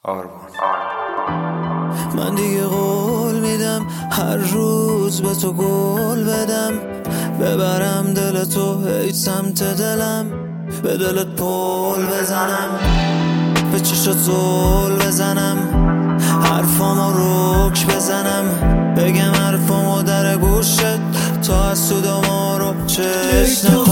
آرمان. من دیگه قول میدم هر روز به تو گل بدم، ببرم دل تو هی سمت دلم، به دلت پل بزنم، به چشت زل بزنم، حرفامو رک بزنم، بگم حرفامو در گوشت تا از تو ما رو چشم